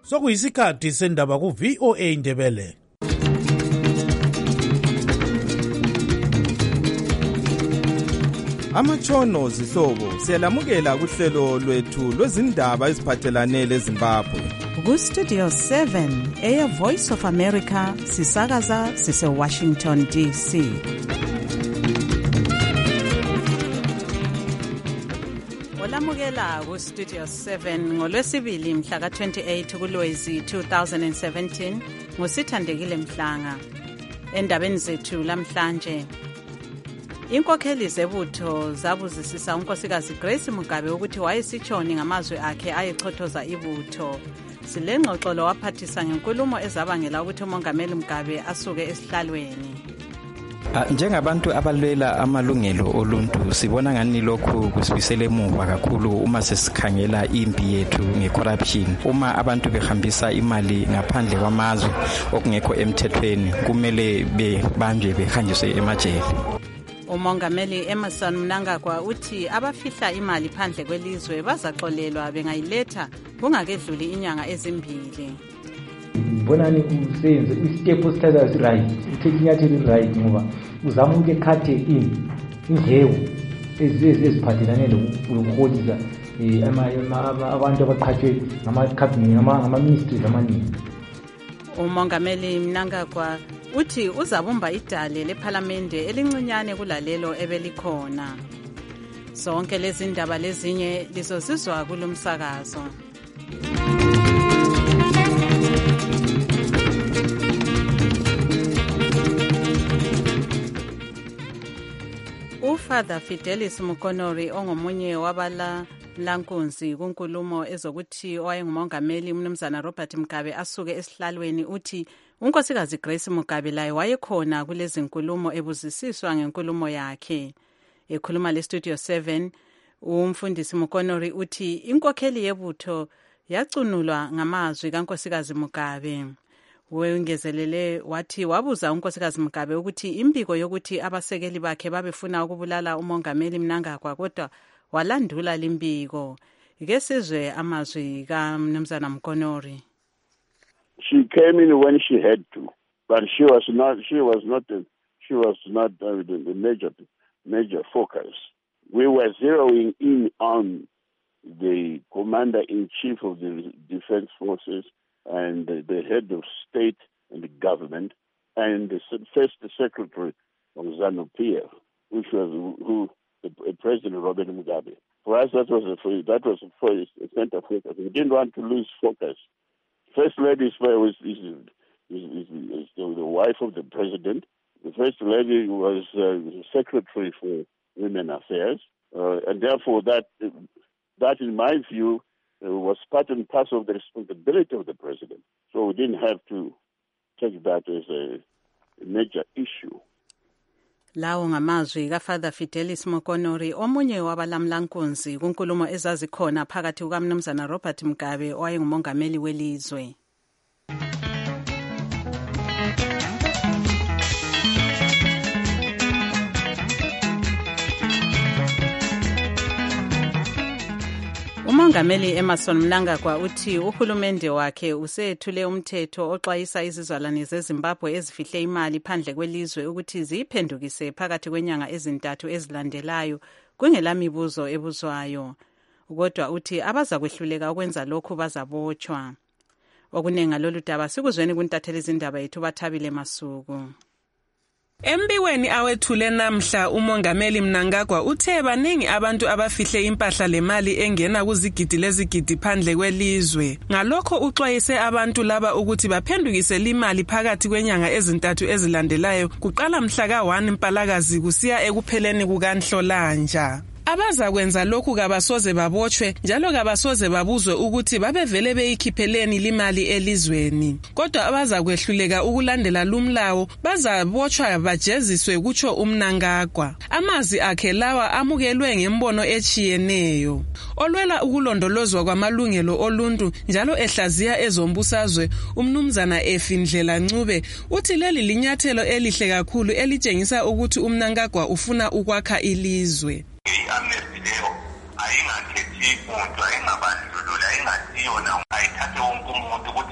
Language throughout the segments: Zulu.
Sokuyisikhathi sendaba ku VOA Indebele. Amatshono zihlobo siyalamukela kuhlelo lwethu lwezindaba eziphathelane leZimbabwe. Ku Studio 7 Air Voice of America sisakaza sise Washington DC. Olamukela ku Studio 7 ngolwesibili mhla ka 28 kuLwezi 2017 ngosithandekile Mhlanga. Endabeni zethu lamhlanje, inkokheli zebutho zabuzisisa unkosikazi Grace Mugabe ukuthi wayesitshoni ngamazwi akhe ayechothoza ibutho. Silengxoxolo waphathisa ngenkulumo ezabangela ukuthi uMongameli Mugabe asuke esihlalweni. Njengabantu abalwela amalungelo oluntu sibona ngani lokhu kusibisele emuva kakhulu uma sesikhangela impi yethu ngecorruption. Uma abantu behambisa imali ngaphandle kwamazwe okungekho emthethweni kumele bebanjwe behanjiswe emajele. uMongameli Emmerson Mnangagwa uthi abafihla imali phandle kwelizwe bazaxolelwa bengayiletha kungakedluli inyanga ezimbili. Bonani usenze istep osithatha right, uthethe inyathelo right ngoba uzama ukukhathe indleko eziphathelane lokuholisa abantu abaqhathwe ngama-ministries amaningi. uMongameli Mnangagwa uthi uzabumba idale lephalamende elincinyane kulalelo ebelikhona. Zonke lezi ndaba lezinye lizozizwa kulomsakazo. uFather Fidelis Mukonori ongomunye wabalankunzi kunkulumo ezokuthi owayengumongameli uMnumzana Robert Mugabe asuke esihlalweni uthi unkosikazi Grace Mugabe laye wayekhona kulezi nkulumo ebuzisiswa ngenkulumo yakhe. Ekhuluma leStudio 7 umfundisi Mukonori uthi inkokheli yebutho yacunulwa ngamazwi kankosikazi Mugabe. Wengezelele wathi wabuza unkosikazi Mugabe ukuthi imbiko yokuthi abasekeli bakhe babefuna ukubulala uMongameli Mnangagwa kodwa walandula limbiko. Ike sizwe amazwi kaMnumzana Mukonori. She came in when she had to, but she was not the major focus. We were zeroing in on the commander-in-chief of the defense forces and the head of state and the government, and the first secretary of ZANU-PF, which was President Robert Mugabe. For us, that was a center focus. We didn't want to lose focus. First Lady is the wife of the president. The First Lady was secretary for Women Affairs, and therefore that, in my view, was part and parcel of the responsibility of the president. So we didn't have to take that as a major issue. Lawo ngamazwi kaFather Fidelis Mukonori omunye wabalamlankunzi kunkulumo ezazikhona phakathi kukaMnumzana Robert Mugabe owayengumongameli welizwe. uMongameli Emmerson Mnangagwa uthi uhulumende wakhe usethule umthetho oxwayisa izizalwane zeZimbabwe ezifihle imali phandle kwelizwe ukuthi ziyiphendukise phakathi kwenyanga ezintathu ezilandelayo kungelamibuzo ebuzwayo. Kodwa uthi abaza kwehluleka ukwenza lokhu bazabotshwa. Okunenga lolu daba sikuzweni kuntatheli izindaba yethu Bathabile Masuku. Embikweni awethule namhla uMongameli Mnangagwa uthe baningi abantu abafihle impahla lemali engena kuzigidi lezigidi phandle kwelizwe. Ngalokho uxwayise abantu laba ukuthi baphendukise imali phakathi kwenyanga ezintathu ezilandelayo kuqala mhla ka-1 Mpalakazi kusiya ekupheleni kukaNhlolanja. Abazakwenza lokhu kabasoze babotshwe njalo kabasoze babuzwe ukuthi babevele beyikhipheleni limali elizweni. Kodwa abazakwehluleka ukulandela lumlawo bazabotshwa bajeziswe kutsho uMnangagwa. Amazwi akhe lawa amukelwe ngembono echiyeneyo. Olwela ukulondolozwa kwamalungelo oluntu njalo ehlaziya ezombusazwe uMnumzana Efindlela Ncube uthi leli linyathelo elihle kakhulu elitshengisa ukuthi uMnangagwa ufuna ukwakha ilizwe. I-amnesty leyo ayingakhethi muntu ayingabandlululi ayingasiyona ayithathe wonke umuntu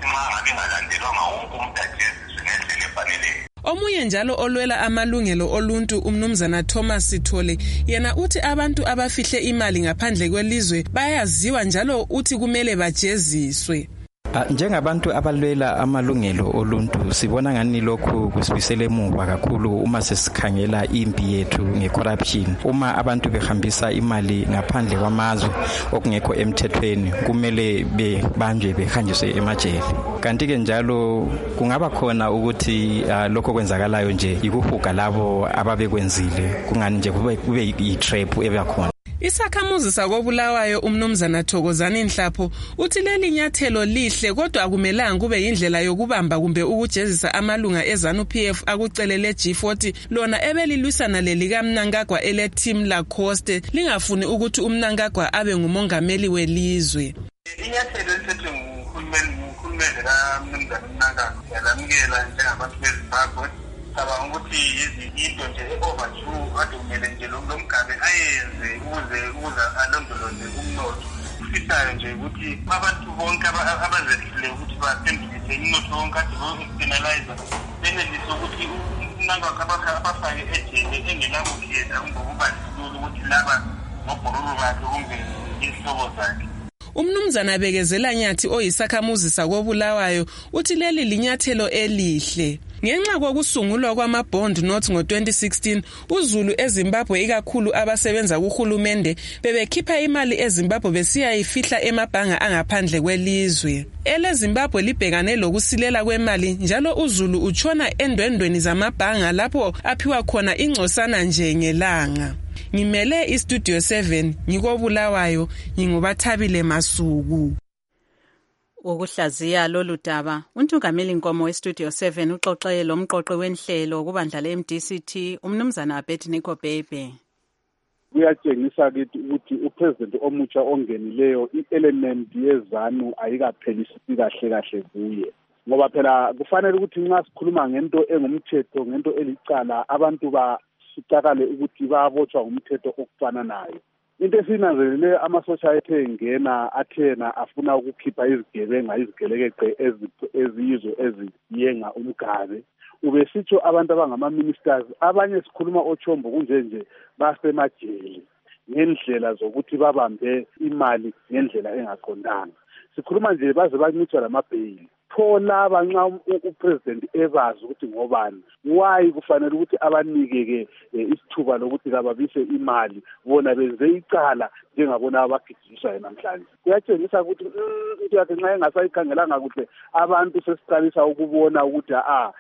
Omunye njalo olwela amalungelo oluntu umnumzana Thomas Sithole yena uthi abantu abafihle imali ngaphandle kwelizwe bayaziwa njalo uthi kumele bajeziswe. Njengabantu abalwela amalungelo oluntu sibona ngani lokhu kusibisele emuva kakhulu uma sesikhangela impi yethu ngecorruption. Uma abantu behambisa imali ngaphandle kwamazwe okungekho emthethweni kumele bebanjwe behanjiswe emajele. Kanti ke njalo kungaba khona ukuthi lokho kwenzakalayo nje yikuhuga labo ababekwenzile kungani nje kube yi-trap ebakhona. Isakhamuzi sakobulawayo umnumzana Thokozani Nhlapho uthi leli nyathelo lihle kodwa akumelanga kube indlela yokubamba kumbe ukujezisa amalunga eZANU-PF akucelele G40 lona ebelilwisana lelika Mnangagwa ele team la Coste lingafuni ukuthi uMnangagwa abe ngumongameli welizwe. Inyathelo lisethwe nguhulumende kaMnumzana Mnangagwa yalamukela njengabantu beZimbabwe. Cabanga ukuthi into nje overdue ade kumele nje lo mgabe ayenze ukuze alondoloze umnotho. Kufisayo nje ukuthi abantu bonke abazehlile ukuthi bathembise umnotho wonke ade bo-penalizer benelise ukuthi Mnangagwa abafake ejele engenakukhiyeta ngokuba lula ukuthi laba ngobhororo bakhe kumbe izihlobo zakhe. Umnumzana Bekezela Nyathi oyisakhamuzi sakobulawayo uthi leli linyathelo elihle. Ngenxa kokusungulwa kwama-bond notes ngo-2016, uZulu eZimbabwe ikakhulu abasebenza kuhulumende bebekhipha imali eZimbabwe besiyayifihla emabhanga angaphandle kwelizwe. EleZimbabwe libhekane lokusilela kwemali njalo uZulu utshona endwendweni zamabhanga lapho aphiwa khona ingcosana nje ngelanga. Ngimele iStudio 7 ngikobulawayo nginguBathabile Masuku. Ukuhlaziya lolu daba uNtungameli Nkomo weStudio 7 uxoxe lomqoqi wenhlelo kubandla leMDCT umnumzana Abednego Bhebhe. Kuyatshengisa ukuthi upresident omutsha ongenileyo i-element yezanu ayikaphelisisi kahle kuye ngoba phela kufanele ukuthi nxa sikhuluma ngento engumthetho ngento elicala abantu basicakale ukuthi bayabotshwa ngumthetho okufana nayo. Into esinanzelele ama-society engena athena afuna ukukhipha izigebenga izigelekeqe eziyizo eziyenga umgabe. Ubesitsho abantu abangama-ministers abanye sikhuluma ochombo kunjenje basemajele ngendlela zokuthi babambe imali ngendlela engaqondanga. Sikhuluma nje baze bancitshwa lamabheyili. Pho laba nxa upresident ebazi ukuthi ngobani why kufanele ukuthi abanike-ke isithuba lokuthi kababise imali bona benze icala njengabona abagijiswayo namhlanje. Kuyatshengisa ukuthi into yakhe nxa engasayikhangelanga kuhle abantu sesiqalisa ukubona ukuthi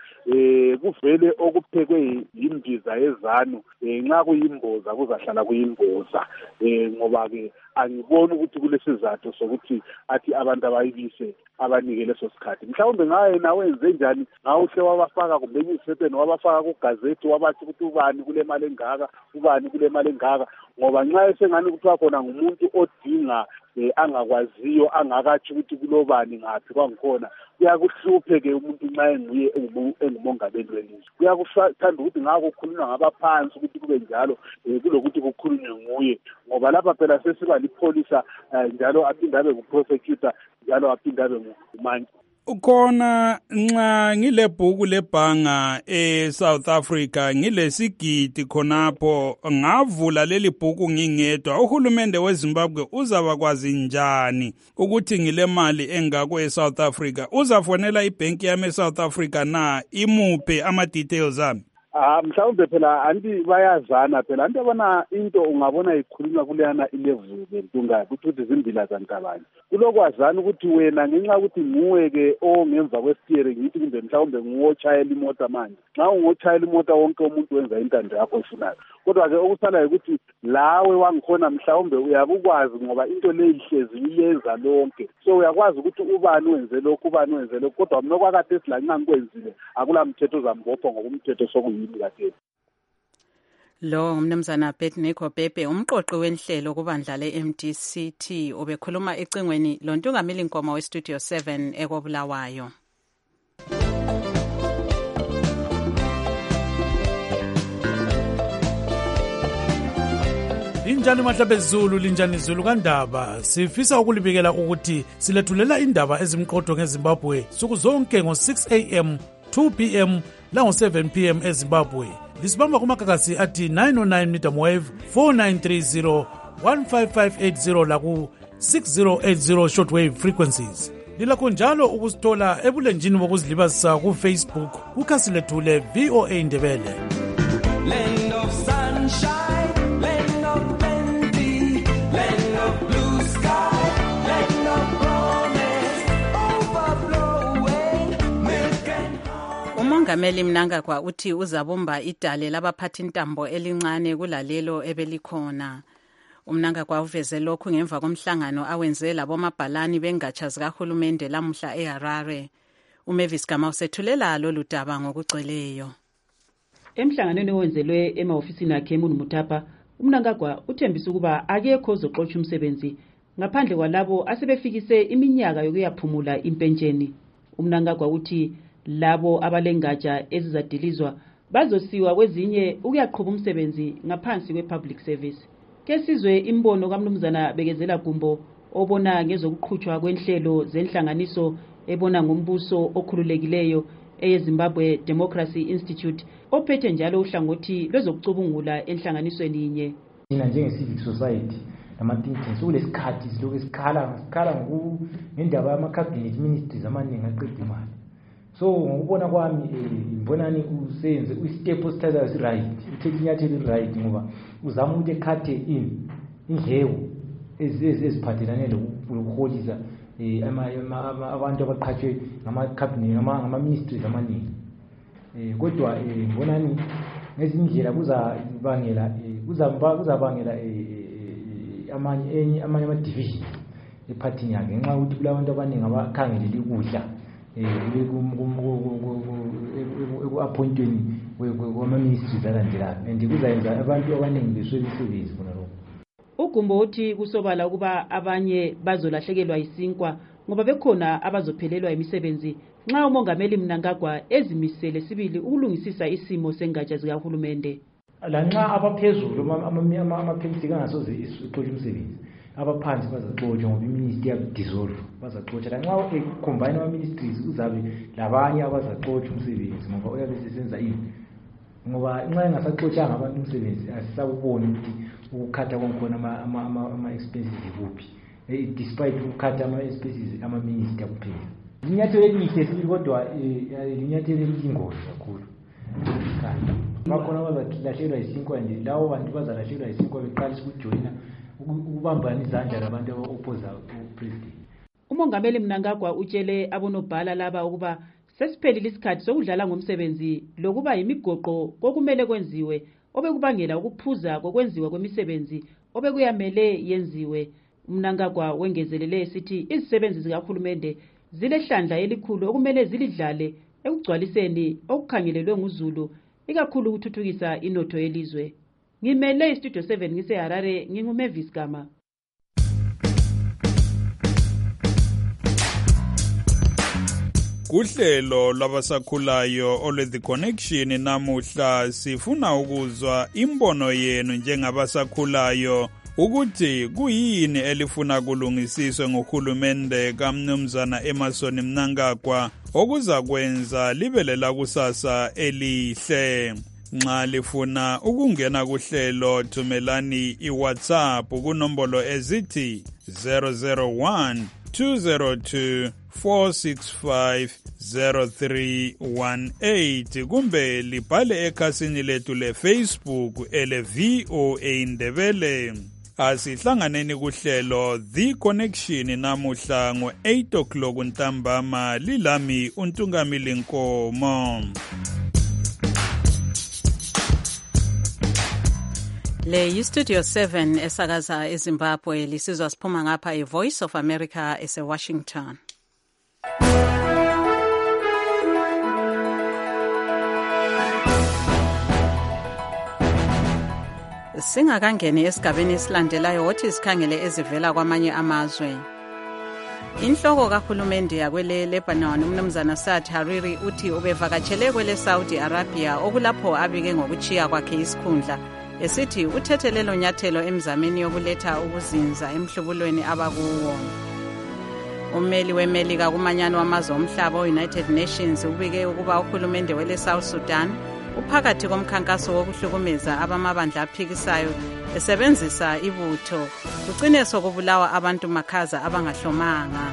kuvele okuphekwe yimbiza yezanu nxa kuyimboza kuzahlala kuyimboza ngoba-ke angiboni ukuthi kulesizathu sokuthi athi abantu abayibise abanike leso sikhathi. Mhlawumbe ngaye nawe wenze njani ngawuhle wabafaka kumbe newspaper wabafaka kugazethi wabathi ukuthi ubani kule mali engaka ubani kule mali engaka ngoba nxa esengani kuthiwa khona ngumuntu odinga angakwaziyo angakatsho ukuthi kulobani ngaphi kwangikhona kuyakuhluphe-ke umuntu nxa enguye engumongameli welizwe. Kuyakuthanda ukuthi ngako kukhulunywa ngabaphansi ukuthi kube njalo kulokuthi kukhulunywe nguye ngoba lapha phela sesiba lipholisa njalo aphinde abe nguprosecutor njalo aphinde abe ngumantshi. Ukhona nxa ngilebhuku lebhanga eSouth Africa ngilesigidi khonapho ngavula leli bhuku ngingedwa uhulumende weZimbabwe uzabakwazi njani ukuthi ngile mali engako eSouth Africa uzafonela ibhenki yami eSouth Africa na imuphe ama details ami? Mhlawumbe phela anti bayazana phela anti abona into ungabona ikhulunywa kuleyana ilevel bentunga ukuthi zimbila zankabani kulokwazana ukuthi wena ngenxa ukuthi nguwe-ke ongemva kwesitiyere ngithi kumbe mhlawumbe nguwotshayela imota manje nxa ungotshayela imota wonke umuntu wenza intando yakho efunayo kodwa-ke okusalayo ukuthi lawe wangikhona mhlawumbe uyakukwazi ngoba into le ihlezi iyenza lonke so uyakwazi ukuthi ubani wenze lokhu ubani wenze lokhu kodwa mina okwakade esilanxa ngikwenzile akula mthetho uzambopha ngokumthetho sokuyini kade. Lo umnumzana Abednego Bhebhe umqoqi wenhlelo kubandla le-MDCT ubekhuluma ecingweni loNtungameli Nkomo weStudio 7 ekobulawayo. Linjani mahlabe Zulu linjani Zulu kandaba sifisa ukulibikela ukuthi silethulela indaba ezimqotho ngeZimbabwe suku zonke ngo6 am 2 p.m. lango-7 p.m. eZimbabwe. Lisibamba kumagagasi athi 909 medium wave 4930 15580 laku 6080 shortwave frequencies. Lilakho njalo ukusithola ebulenjini bokuzilibazisa ku-Facebook kukhasi lethu le-VOA Ndebele. Land of sunshine, land of plenty, land of blue sky, land of promise, overflowing milk and honey. Umongameli Mnangagwa uthi uzabumba idale labaphathi ntambo elincane kulalelo ebelikhona. Umnangagwa uveze lokhu ngemva komhlangano awenze labomabhalani bengatsha zikahulumende lamuhla eHarare. uMavis Gama usethulela lolu daba ngokugcweleyo. Emhlanganweni owenzelwe emahofisini akhe eMunu Mutapa, uMnangagwa uthembisa ukuba akekho ozoxotsha umsebenzi ngaphandle kwalabo asebefikise iminyaka yokuyaphumula impentsheni. uMnangagwa uthi labo abalengatsha ezizadilizwa bazosiwa kwezinye ukuyaqhuba umsebenzi ngaphansi kwe-public service. Kesizwe imbono kaMnumzana Bekezela Gumbo obona ngezokuqhutshwa kwenhlelo zenhlanganiso ebona ngombuso okhululekileyo eyeZimbabwe Democracy Institute ophethe njalo uhlangothi lwezokucubungula enhlanganisweni inye. Thina njenge-civic society nama-think tanks kulesikhathi silokhu sikhala ngendaba yama-cabinet ministries amaningi aqeda imali. So ngokubona kwami ngibonani usenze u-step osithathayo si-right, uthethe inyathelo eli-right ngoba uzama ukuthi ekhathe indleko eziphathelane lokuholisa abantu abaqhatshwe ngama-cabinet ngama-ministries amaningi. Kodwa ngibonani ngezinye indlela kuzabangela amanye ama-divisions ephathini yakhe ngenxa yokuthi kulabantu abaningi abakhangeleli ukudla eku-appointweni kwama-ministries alandelayo and kuzayenza abantu abaningi beswele imisebenzi khona lokho. uGumbo uthi kusobala ukuba abanye bazolahlekelwa isinkwa ngoba bekhona abazophelelwa imisebenzi nxa umongameli Mnangagwa ezimisele sibili ukulungisisa isimo sengatsha zikahulumende. Lanxa abaphezulu ama-pensi kangasoze ixotshe umsebenzi, abaphansi bazaxotshwa ngoba iministry yadissolve bazaxotsha. Lanxa ecombine ama-ministries uzabe labanye abazaxotshwa umsebenzi ngoba uyabe sesenza ini. Ngoba nxa engasaxotshanga abantu umsebenzi asisakuboni ukuthi ukukhatha konkhona ama-expenses kuphi despite ukukhatha ama-expenses ama-minister kuphela. Linyathelo elihle sibili kodwa linyathelo eliyingozi kakhulu. Bakhona bazalahlekelwa isinkwa nje, lawo bantu bazalahlekelwa isinkwa beqalisa ukujoyina ukubambana izandla labantu aba-opposa upresident. Umongameli Mnangagwa utshele abonobhala laba ukuba sesiphelile isikhathi sokudlala ngomsebenzi lokuba yimigoqo kokumele kwenziwe obekubangela ukuphuza kokwenziwa kwemisebenzi obekuyamele yenziwe. Mnangagwa wengezelele esithi izisebenzi zikahulumende zilehlandla elikhulu okumele zilidlale ekugcwaliseni okukhangelelwe nguZulu ikakhulu ukuthuthukisa inotho yelizwe. Ngimele iStudio 7 ngiseHarare, nginguMavis Gama. Kuhlelo lwabasakhulayo olwe The Connection namuhla sifuna ukuzwa imbono yenu njengabasakhulayo ukuthi kuyini elifuna kulungisiswe ngohulumende kaMnumzana Emmerson Mnangagwa okuzakwenza libelela kusasa elihle. Nxa lifuna ukungena kuhlelo thumelani iWhatsApp kunombolo ezithi 001 202 4650318 kumbe libhale ekhasini lethu leFacebook ele VOA Ndebele. Asihlanganeni kuhlelo The Connection namuhla ngo-8 o'clock ntambama lilami uNtungamili Nkomo. Le yiStudio 7 esakaza eZimbabwe lisizwa siphuma ngapha iVoice of America eseWashington. Singakangeni esigabeni esilandelayo wothi sikhangele ezivela kwamanye amazwe. Inhloko kahulumende yakwele Lebanon uMnumzana Saad Hariri uthi ubevakatshele kwele Saudi Arabia okulapho abike ngokuchiya kwakhe isikhundla esithi uthethelelo nyathelo emzameni yokuletha ukuzinza emhlubulweni abakuwo. Ummeli weMelika kumanyano wamazwe omhlaba United Nations ubike ukuba uhulumende wele South Sudan uphakathi komkhankaso wokuhlukumeza abamabandla aphikisayo esebenzisa ibutho kugcine sokubulawa abantu makhaza abangahlomanga.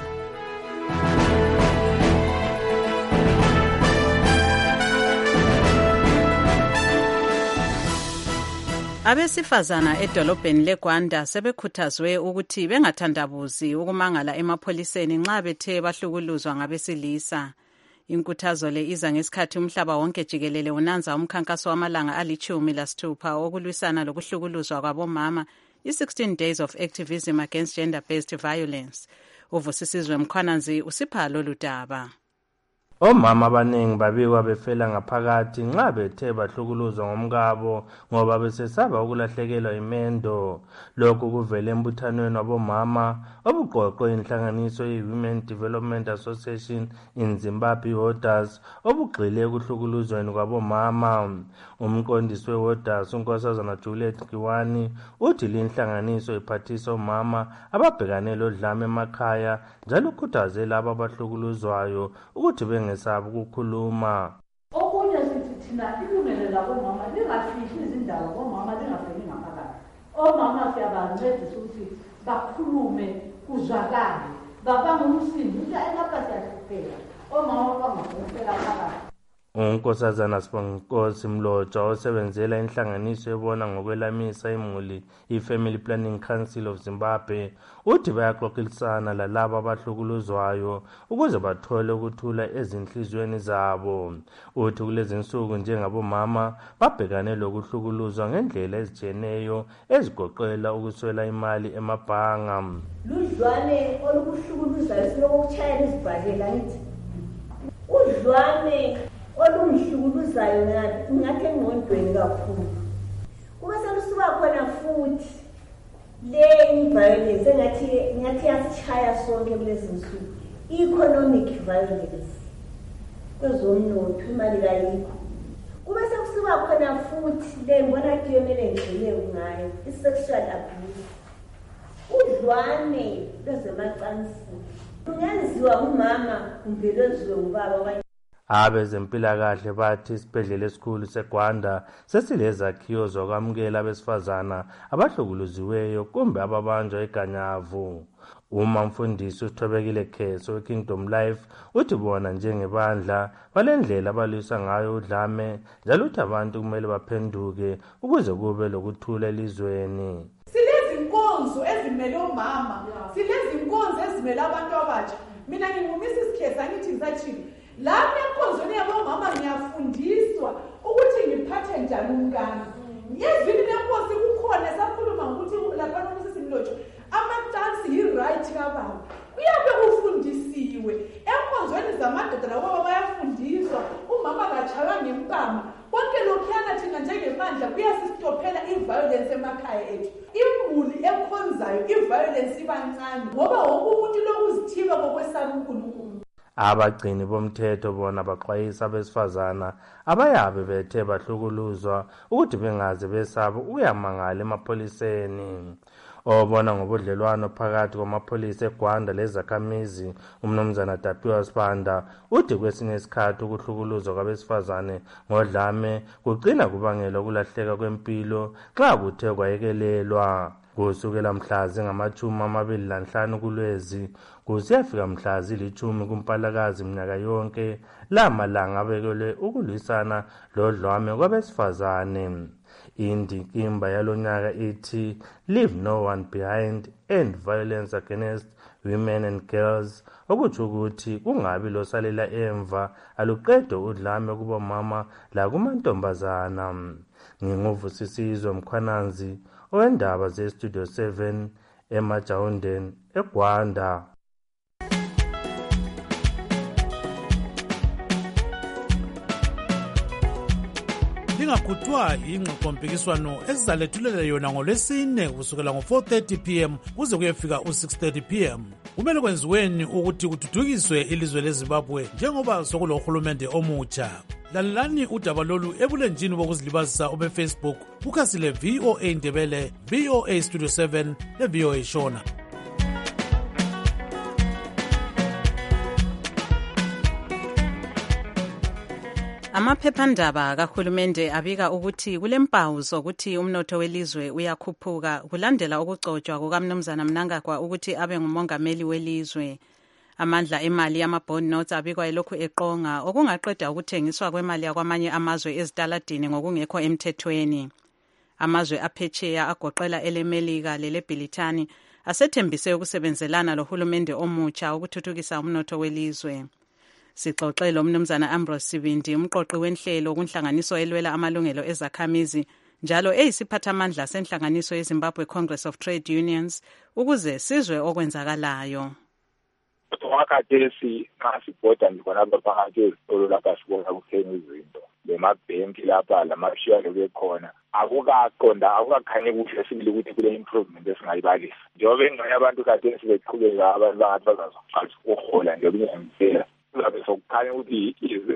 Abesifazana edolobheni leGwanda sebekhuthazwe ukuthi bengathandabuzi ukumangala emapholiseni nxa bethe bahlukuluzwa ngabesilisa. Inkuthazo le iza ngesikhathi umhlaba wonke jikelele unanza umkhankaso wamalanga ali-16 wokulwisana lokuhlukuluzwa kwabomama, i-16 Days of Activism Against Gender-Based Violence. Uvusisizwe Mkhwananzi usipha lolu daba. Omama abaningi babikwa befela ngaphakathi nxa bethe bahlukuluzwa ngomkabo ngoba besesaba ukulahlekelwa imendo. Lokhu kuvele embuthanweni wabomama obuqoqwe inhlanganiso ye-Women Development Association in Zimbabwe Holders obugxile ekuhlukuluzweni kwabomama. Umqondisi we-Holders unkosazana Juliet Kiwani uthi linhlanganiso iphathisa omama ababhekane lodlame emakhaya njalo ukhuthaze labo abahlukuluzwayo ukuthi bengesabi ukukhuluma. Okunye sithi thina ilungelo labomama lingafihli izindaba bomama lingafeli ngaphakathi. Omama siyabancedisa ukuthi bakhulume kuzwakale babanga umsindo ukuthi ayilapha siyahlupheka omama bangafela phakathi. Unkosazana Sibonginkosi Mloja osebenzela inhlanganiso ebona ngokwelamisa imuli i-Family Planning Council of Zimbabwe uthi bayaxoxisana lalabo abahlukuluzwayo ukuze bathole ukuthula ezinhlizweni zabo. Uthi kulezi nsuku njengabomama babhekane lokuhlukuluzwa ngendlela ezijeneyo ezigoqela ukuswela imali emabhanga. Ludlwane olukuhlukuluzayo silokuchayela izibhadlela ngithi udlwane olumhlukuluzayo ngathi engqondweni kakhulu. Kube selusuka khona futhi le violence engathi yasichaya sonke kulezi nsuku, economic violence kwezomnotho, imali kayikho. Kube sekusuka khona futhi le mbona kuyomele ngigcine ngayo i-sexual abuse, udlwane lwezemacansini lungenziwa umama kumbe lwenziwe ubaba. Abezempilakahle bathi isibhedlela esikhulu seGwanda sesilezakhiwo zokwamukela abesifazana abahlukuluziweyo kumbe ababanjwa iganyavu. Uma mfundisi uSithobekile Kheso weKingdom Life uthi bona njengebandla balendlela abalwisa ngayo udlame njalo uthi abantu kumele baphenduke ukuze kube lokuthula elizweni. Silezinkonzo ezimele omama, silezinkonzo ezimele abantu abatsha. Mina ngingumisi Kheso ngithi ngisathini lapha enkonzweni yabomama ngiyafundiswa ukuthi ngiphathe njani umkami. Yezini lenkosi kukhona sakhuluma ukuthi lapha noMsisi Mlojo amacansi yi-right kababa. Uyabe ufundisiwe enkonzweni zamadoda labo bayafundiswa umama akachaywa ngempama. Konke lokhuyana thina njengemandla kuyasistophela i-violence emakhaya ethu. Imuli ekhonzayo i-violence ibancane ngoba wonke umuntu lokuzithiba kokwesaba uNkulunkulu. Abagcini bomthetho bona baxwayisa abesifazana abayabe bethe bahlukuluzwa ukuthi bengaze besaba ukuyamangala emapholiseni. Obona ngobudlelwano phakathi kwamapholisa eGwanda lezakhamizi umnumzana Tapiwa Sibanda uthi kwesinye isikhathi ukuhlukuluzwa kwabesifazane ngodlame kugcina kubangela ukulahleka kwempilo xa kuthe kwayekelelwa. Kusukela mhla zingama-25 kuLwezi kusiyafika mhla zili-10 kuMpalakazi minyaka yonke la malanga abekelwe ukulwisana lodlame kwabesifazane. Indikimba yalonyaka ithi Leave No One Behind, End Violence Against Women and Girls, okutsho ukuthi kungabi losalela emva aluqede udlame kubomama lakumantombazana. Nginguvusisizwe Mkhwananzi owendaba ze-Studio 7 eMajawundeni eGwanda. Lingakhuthwa ingxoxompikiswano esizalethulela yona ngolwesine kusukela ngo-4:30 p.m. kuze kuyefika u-6:30 p.m. Kumele kwenziweni ukuthi kuthuthukiswe ilizwe leZimbabwe njengoba sokulohulumende omutsha. Lalelani udaba lolu ebulenjini bokuzilibazisa obefacebook kukhasile VOA Ndebele, VOA Studio 7 le VOA Shona. Amaphephandaba kahulumende abika ukuthi kulempawu zokuthi umnotho welizwe uyakhuphuka kulandela ukugcotshwa kukaMnumzana Mnangagwa ukuthi abe ngumongameli welizwe. Amandla emali yama-bond notes abikwa elokhu eqonga okungaqeda ukuthengiswa kwemali yakwamanye amazwe ezitaladini ngokungekho emthethweni. Amazwe aphetsheya agoqela eleMelika leleBrithani asethembise ukusebenzelana lohulumende omutsha ukuthuthukisa umnotho welizwe. Sixoxe lo Mnumzana Ambrose Sibindi, umqoqi wenhlelo kunhlanganiso elwela amalungelo ezakhamizi njalo eyisiphathamandla senhlanganiso yeZimbabwe Congress of Trade Unions ukuze sizwe okwenzakalayo. Wakhathesi nxa sibhoda ngibona phakathi ezitolo lapha sibona kuthenga izinto lemabhenki lapha lamashiya lobekhona akukakhanyi kuhle sibili ukuthi kule improvement esingayibalisa njengoba engxenye abantu khathesi beqhubeka abantu bangathi bazazoqalisa ukuhola njengoba ingempela kuzabe sokukhanya ukuthi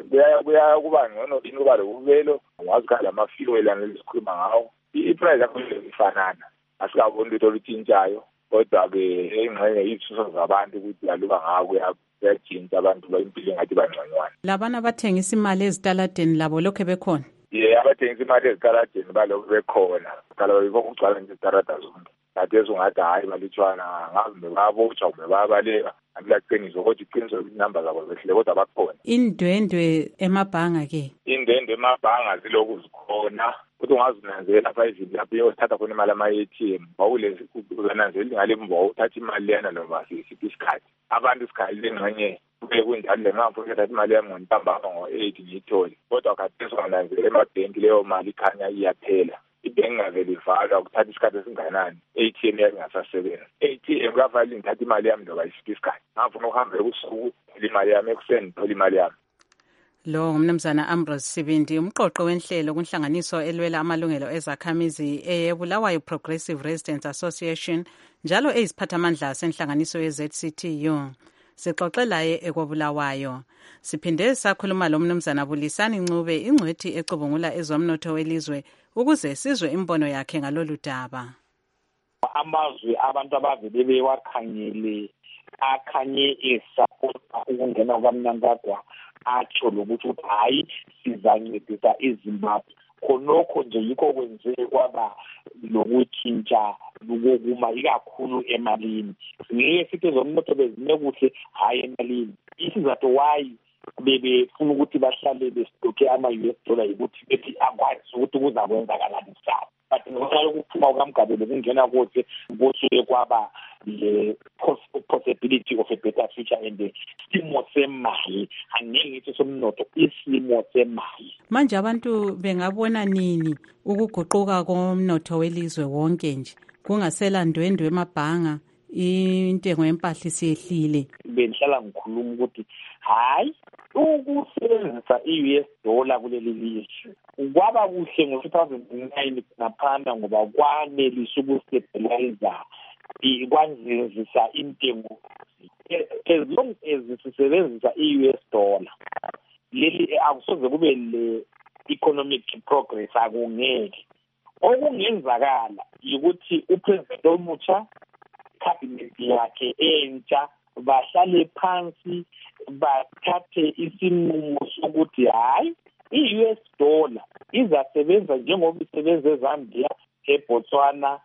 kuba ngcono ini kuba lokubelo ngazi khala amafuel anelisikhuluma ngawo iprice yakhona ifanana asikaboni lutho olutshintshayo kodwa-ke engxenye iy'thuso zabantu ukuthi aluba ngako kuyatshintsha abantu impilo engathi bangconywana. Labana abathengisa imali ezitaladeni labo lokhu bekhona? Abathengisa imali ezitaladeni balokhu bekhona kala ukugcwala nje izitarada zonke khathesi ungathi hhayi balutshwana ngazi mebabotshwa mebabaleka angilaqiniso kodwa iqiniso inamba zabo zehlile kodwa bakhona. Indwendwe emabhanga-ke? Indwendwe emabhanga zilokhu zikhona kodwa ungazinanzela lapha ezini lapho uyothatha khona imali ama-ATM uzananzela ngale mva uthatha imali lena noma sisiphi isikhathi abantu isikhathi lengxenye kube kunjalo lengamfuna ukuthatha imali yami ngontambama ngo-8 ngiyithole kodwa khathesi ungananzela emabhenki leyo mali ikhanya iyaphela ibhenki ingavele ivalwa ukuthatha isikhathi esinganani ATM yami ingasasebenzi ATM kafanele ngithatha imali yami noma isiphi isikhathi ngafuna ukuhambela kusuku imali yami ekuseni ngithola imali yami. Lo ngumnumzana Ambrose Sibindi, umqoqi wenhlelo kunhlanganiso elwela amalungelo ezakhamizi eyeBulawayo Progressive Residents Association njalo eyisiphathamandla senhlanganiso ye-ZCTU. Sixoxe laye ekobulawayo. Siphinde sakhuluma lo mnumzana Bulisani Ncube, ingcwethi ecubungula ezomnotho welizwe ukuze sizwe imbono yakhe ngalolu daba. Amazwe abantu abavele bewakhangele akhanye esapota ukungena kwaMnangagwa atsho lokuthi hayi sizancedisa iZimbabwe khonokho nje yikho kwenzeke kwaba lokutshintsha lokuma ikakhulu emalini ngeke sithi zomnotho bezime kuhle hayi emalini isizathu why bebefuna ukuthi bahlale besitoke ama-US dollar ukuthi bethi akwazi ukuthi kuzakwenzakalani kusasa but ngokuqala ukuphuma kukaMgabelo kungena kuhle kusuke kwaba le possibility of a better future and isimo semali angeke ngithi somnotho isimo semali. Manje abantu bengabona nini ukuguquka komnotho welizwe wonke nje kungasela ndwendwe emabhanga intengo yempahla isiyehlile? Bengihlala ngikhuluma ukuthi hayi ukusebenzisa i-US dollar kuleli lizwe kwaba kuhle ngo-2009 naphana ngoba kwanelisa ukustabilize ikwanzisa intengo as long as sisebenzisa i-US dollar leli akusoze kube le economic progress akungeke. Okungenzakala ukuthi upresident omutsha cabinet yakhe entsha bahlale phansi bathathe isinqumo sokuthi hayi i-US dollar izasebenza njengoba isebenza eZambia, eBotswana,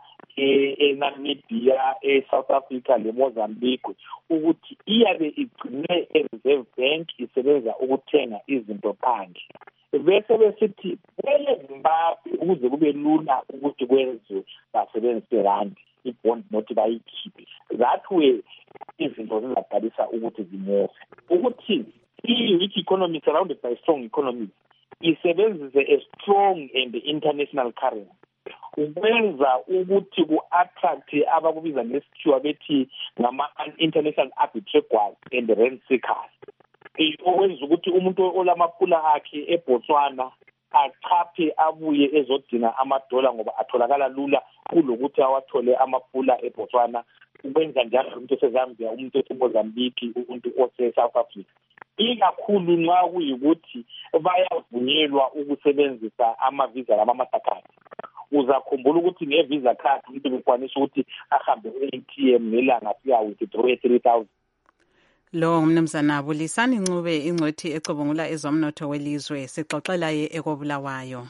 eNamibia, eSouth Africa leMozambique ukuthi iyabe igcine eReserve Bank isebenza ukuthenga izinto phandle. Bese besithi kwele Zimbabwe ukuze kube lula ukuthi kwenziwe basebenzise rand ibond nothi bayikhiphe that way izinto zizaqalisa ukuthi zimove ukuthi i-weak economy surrounded by strong economies isebenzise a strong and international currency ukwenza ukuthi ku-attract abakubiza ngesikhiwa bethi ngama-international arbitrageurs and rent seekers okwenza ukuthi umuntu olamaphula akhe eBotswana achaphe abuye ezodinga amadola ngoba atholakala lula kulokuthi awathole amaphula eBotswana ukwenza njalo umuntu oseZambia, umuntu oseMozambique, umuntu ose-South Africa. Ikakhulu nxa kuyikuthi bayavunyelwa ukusebenzisa amavisa lama-Mastercard. Uzakhumbula ukuthi nge-Visa card umuntu bekwanisa ukuthi ahambe e-ATM ngelanga afika withdraw 3,000. Lo ngumnumzana Bulisani Ncube ingcwethi ecubungula ezomnotho welizwe sixoxela ye ekobulawayo.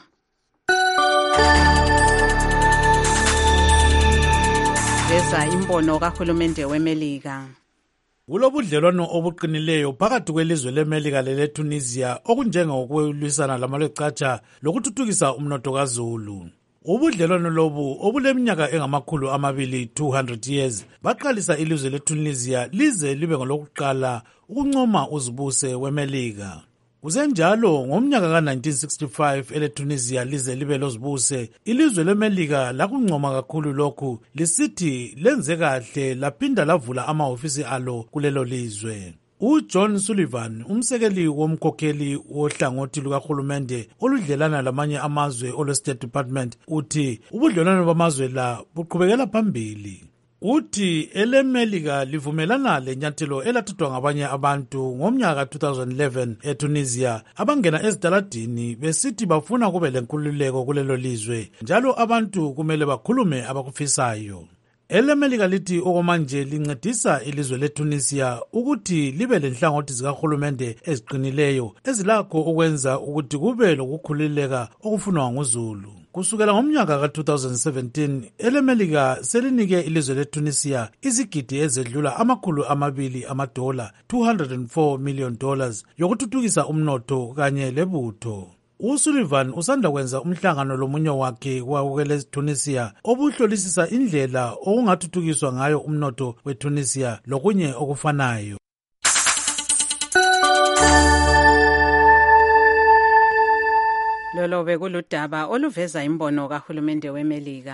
Veza imbono kahulumende weMelika. Kulobudlelwano obuqinileyo phakathi kwelizwe leMelika leleTunisia okunjengokulwisana lamalwecatsha lokuthuthukisa umnotho kaZulu. Ubudlelwano lobu obuleminyaka engamakhulu 200 years baqalisa ilizwe leTunisia lize libe ngolokuqala ukuncoma uzibuse weMelika. Kusenjalo ngomnyaka ka1965 eleTunisia lize libe lozibuse ilizwe leMelika lakuncoma kakhulu lokhu lisithi lenze kahle laphinda lavula amahofisi alo kulelo lizwe. uJohn Sullivan umsekeli womkhokheli wohlangothi lukahulumende oludlelana lamanye amazwe olwe-State Department uthi ubudlelwano bamazwe la buqhubekela phambili. Uthi eleMelika livumelana lenyathelo elathathwa ngabanye abantu ngomnyaka ka2011 eTunisia abangena ezitaladini besithi bafuna kube lenkululeko kulelo lizwe njalo abantu kumele bakhulume abakufisayo. eleMelika lithi okomanje lincedisa ilizwe leTunisia ukuthi libe lenhlangothi zikahulumende eziqinileyo ezilakho ukwenza ukuthi kube lokukhululeka okufunwa nguZulu. Kusukela ngomnyaka ka2017 eleMelika selinike ilizwe leTunisia izigidi ezedlula $200 $204 million yokuthuthukisa umnotho kanye lebutho. uSullivan usanda kwenza umhlangano lomunye wakhe kweleTunisia obuhlolisisa indlela okungathuthukiswa ngayo umnotho weTunisia lokunye okufanayo. Lolo bekuludaba oluveza imbono kahulumende weMelika.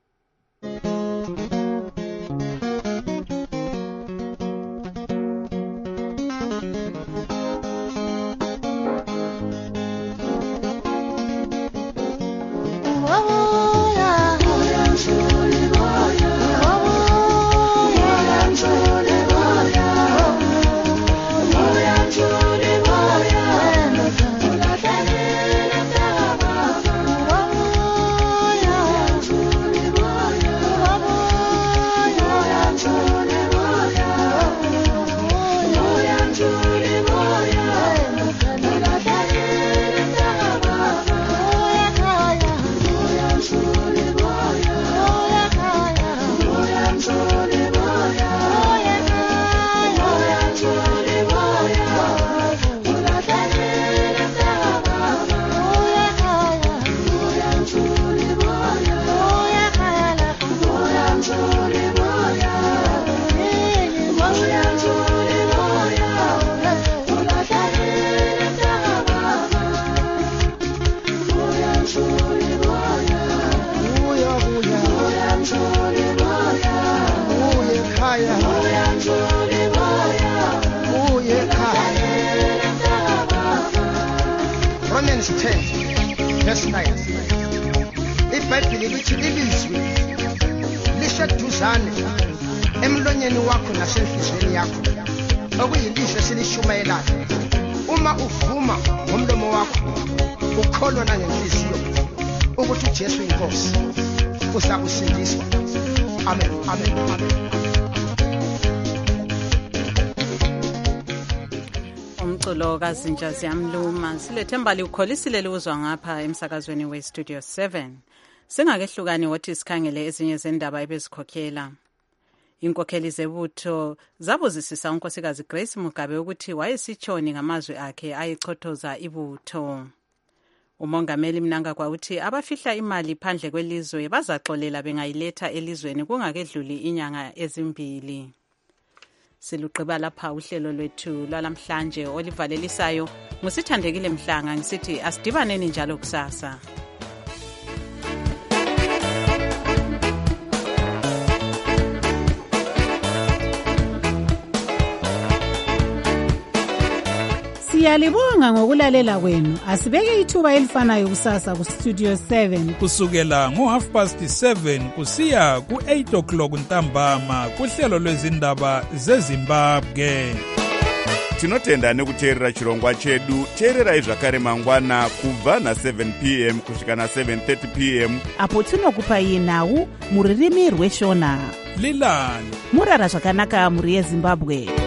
Romans 10 verse 9 iBhayibheli lithi ilizwi lishaduzane emlonyeni wakho nasenhlizweni yakho okuyilizwi esilishumayelayo uma uvuma ngomlomo wakho ukholwa nangenhliziyo ukuthi uJesu inkosi uza kusindiswa. Amen, amen, amen. Umculo kaZinja Ziyamluma silethembali ukholisile luzwa ngapha emsakazweni weStudio 7. Singakehlukani wathi sikhangele ezinye zendaba ebezikhokhela. Inkokheli zebutho zabuzisisa unkosikazi Grace Mugabe ukuthi wayesitshoni ngamazwi akhe ayichothoza ibutho. Umongameli Mnangagwa uthi abafihla imali phandle kwelizwe bazaxolela bengayiletha elizweni kungakedluli inyanga ezimbili. Siluqhiba lapha uhlelo lwethu lwalamhlanje olivalelisayo ngusithandekile Mhlanga ngisithi asidibaneni njalo kusasa. Siyalibonga ngokulalela kwenu. Asibeke ithuba elifanayo kusasa ku Studio 7 kusukela ngo7:30 kusiya ku8 ntambama kuhlelo lwezindaba zeZimbabwe. Tinotenda nekuteerera chirongwa chedu. Teerera zvakare mangwana kubva na7 p.m. kusvika na7:30 p.m. apo tinokupa nawu muririmi rweshona. Lilani murara zvakanaka muri yeZimbabwe.